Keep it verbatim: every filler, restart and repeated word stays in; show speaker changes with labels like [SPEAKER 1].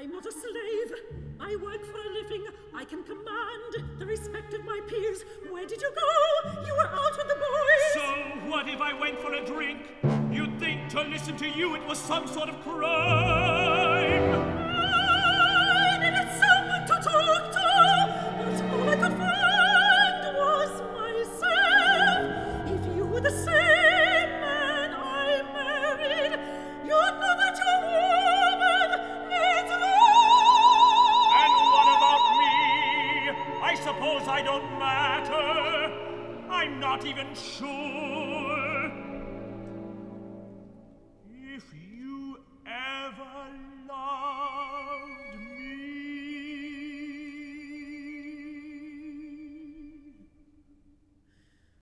[SPEAKER 1] I'm not a slave. I work for a living. I can command the respect of my peers. Where did you go? You were out with the boys.
[SPEAKER 2] So what if I went for a drink? You'd think to listen to you it was some sort of crime.
[SPEAKER 1] I needed someone to talk to, but all I could find was myself. If you were the same man I married, you'd know that your woman needs love.
[SPEAKER 2] And what about me? I suppose I don't matter. I'm not even sure